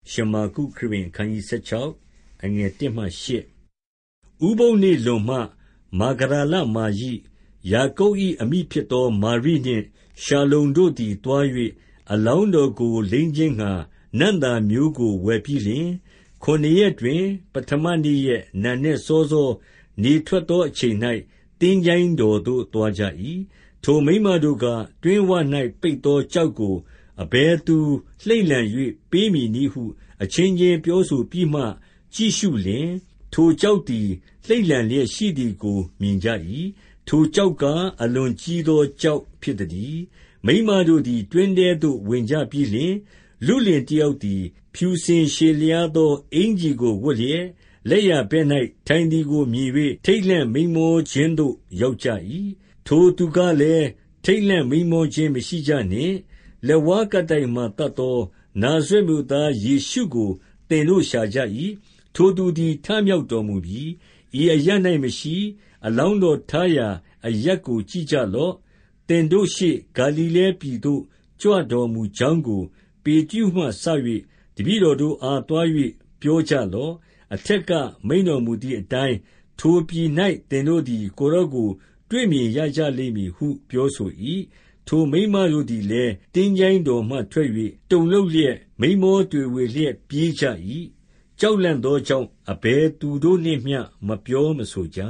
ရှမာကုခရစ်ဝင်အခန်းကြီး16အငယ်1မှ8ဥပုသ်နေ့လွန်မှမာဂဒလမာရိယာကုပ်၏အမိဖြစ်သောမာရိနှင့်ရှာလုံတို့သည်သွား၍အလောင်းတော်ကိုလိမ်းခြင်းငှါနံ့သာမျိုးကိုဝယ်ပြီးလျှင်9 ရက်တွင်ပဌမနေ့ရက်နံနက်စောစောနေထွက်သောအချိန်၌သင်္ချိုင်းတော်သို့သွားကြ၏ထိုမိန်းမတို့ကတွင်းဝ၌ပိတ်သောကျောက်ကိုအဘယ်သူလှိမ့်လှန်၍ပေးမည်နည်းဟုအချင်းချင်းပြောဆိုပြီးမှကြည့်ရှုလျှင်ထိုကျောက်သည်လှိမ့်လှန်လျက်ရှိသည်ကိုမြင်ကြ၏ထိုကျောက်ကားအလွန်ကြီးသောကျောက်ဖြစ်သတည်းမိန်းမတို့သည်တွင်းထဲသို့ဝင်ကြပြီးလျှင်လုလင်တယောက်သည်ဖြူစင်ရှည်လျားသောအင်္ကျီကိုဝတ်လျက်လက်ျာဘက်၌ထိုင်သည်ကိုမြင်၍ထိတ်လန့်မိန်းမောခြင်းသို့ရောက်ကြ၏ထိုသူကလည်းထိတ်လန့်မိန်းမောခြင်းမရှိကြနှင့်လက်ဝါးကပ်တိုင်မှသတ်သောနာဇရက်မြို့သားယေရှုကိုသင်တို့ရှာကြ၏ထိုသူသည်ထမြောက်တော်မူပြီဤအရပ်၌မရှိအလောင်းတော်ထားရာအရပ်ကိုကြည့်ကြလော့သင်တို့ရှေ့ဂါလိလဲပြည်သို့ကြွတော်မူကြောင်းကိုပေတရုမှစ၍တပည့်တော်တို့အားသွား၍ပြောကြလော့အထက်ကမိန့်တော်မူသည့်အတိုင်းထိုပြည်၌သင်တို့သည်ကိုယ်တော်ကိုတွေ့မြင်ရကြလိမ့်မည်ဟုပြောဆို၏ထိုမိန်းမတို့သည်လည်းသင်္ချိုင်းတော်မှထွက်၍တုန်လှုပ်လျက်မိန်းမောတွေဝေလျက်ပြေးကြ၏ကြောက်လန့်သောကြောင့်အဘယ်သူတို့နှင့်မျှမပြောမဆိုကြ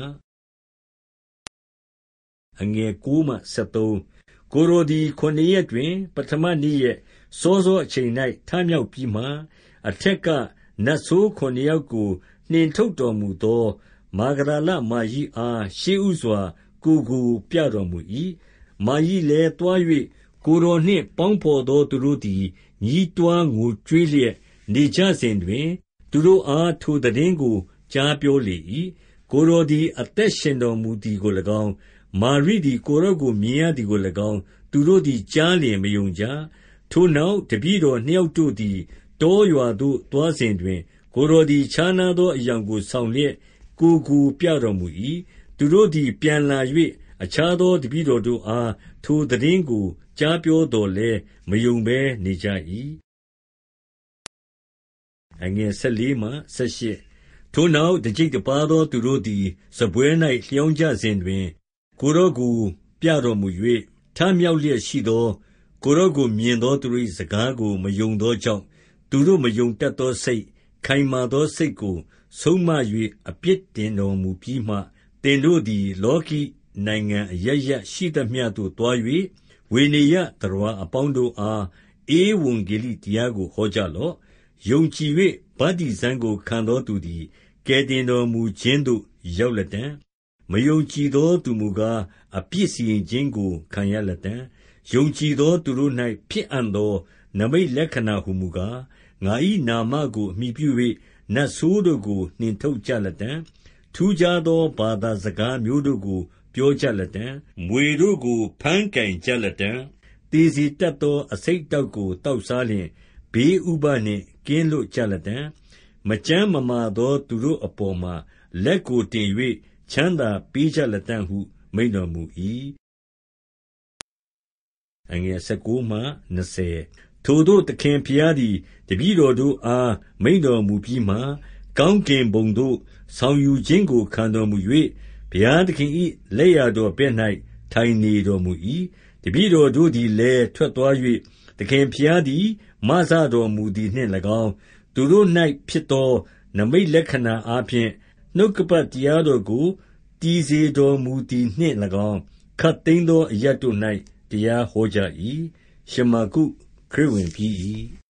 အငယ်9မှ13ကိုယ်တော်သည်9 ရက်တွင်ပဌမနေ့ရက်စောစောအချိန်၌ထမြောက်ပြီးမှအထက်ကနတ်ဆိုး9 ယောက်ကိုနှင်ထုတ်တော်မူသောမာဂဒလမာရိအားရှေ့ဦးစွာကိုပြတော်မူ၏မာရိလည်းသွား၍ကိုယ်တော်နှင့်ပေါင်းဘော်သောသူတို့သည်ညည်းတွားငိုကြွေးလျက်နေကြစဉ်တွင်သူတို့အားထိုသိတင်းကိုကြားပြောလေ၏ကိုယ်တော်သည်အသက်ရှင်တော်မူသည်ကို၎င်းမာရိသည်ကိုယ်တော်ကိုမြင်ရသည်ကို၎င်းသူတို့သည်ကြားလျင်မယုံကြထိုနောက်တပည့်တော်2 ယောက်တို့သည်တောရွာသို့သွားစဉ်တွင်ကိုယ်တော်သည်ခြားနားသောအယောင်ကိုဆောင်လျက်ကိုပြတော်မူ၏သူတို့သည်ပြန်လာ၍အခြားသောတပည့်တော်တို့အားထိုသိတင်းကိုကြားပြောသော်လည်းမယုံဘဲနေကြ၏အငယ်14မှ18ထိုနောက်တကျိပ်တပါးသောသူတို့သည်စားပွဲ၌လျောင်းကြစဉ်တွင်ကိုယ်တော်ကိုပြတော်မူ၍ထမြောက်လျက်ရှိသောကိုယ်တော်ကိုမြင်သောသူတို့၏စကားကိုမယုံသောကြောင့်သူတို့မယုံတတ်သောစိတ်ခိုင်မာသောစိတ်ကိုဆုံးမ၍အပြစ်တင်တော်မူပြီးမှသင်တို့သည်လောကီနိုင်ငံအရပ်ရပ်ရှိသမျှသို့သွား၍ဝေနေယသတ္တဝါအပေါင်းတို့အားဧဝံဂေလိတရားကိုဟောကြလော့ယုံကြည်၍ဗတ္တိဇံကိုခံသောသူသည်ကယ်တင်တော်မူခြင်းသို့ရောက်လတံ့မယုံကြည်သောသူမူကားအပြစ်စီရင်ခြင်းကိုခံရလတံ့ယုံကြည်သောသူတို့၌ဖြစ်အံ့သောနမိတ်လက္ခဏာဟုမူကားငါ၏နာမကိုအမှီပြု၍နတ်ဆိုးတို့ကိုနှင်ထုတ်ကြလတံ့ထူးခြားသောဘာသာစကားမျိုးတို့ကိုပြောကြလတံ့မြွေတို့ကိုဘမ်းကင်ကြလတံ့သေစေတတ်သောအဆိပ်တောက်ကိုတောက်စားလျင်ဘေးဥပဒ်နှင့်ကင်းလွတ်ကြလတံ့မကျန်းမမာသောသူတို့အပေါ်မှာလက်ကိုတင်၍ချမ်းသာပေးကြလတံ့ဟုမိန့်တော်မူ၏အငယ်19မှ20ထိုသို့သခင်ဘုရားသည်တပည့်တော်တို့အားမိန့်တော်မူပြီးမှကောင်းကင်ဘုံသို့ဆောင်ယူခြင်းကိုခံတော်မူ၍ဘုရားသခင်၏လက်ျာတော်ဘက်၌ထိုင်နေတော်မူ၏တပည့်တော်တို့သည်လည်းထွက်သွား၍သခင်ဘုရားသည်မစတော်မူသည်နှင့်၎င်းသူတို့၌ဖြစ်သောနမိတ်လက္ခဏာအားဖြင့်နှုတ်ကပတ်တရားတော်ကိုတည်စေတော်မူသည်နှင့်၎င်းခပ်သိမ်းသောအရပ်တို့၌တရားဟောကြ၏ရှမာကုခရစ်ဝင်ပြီး၏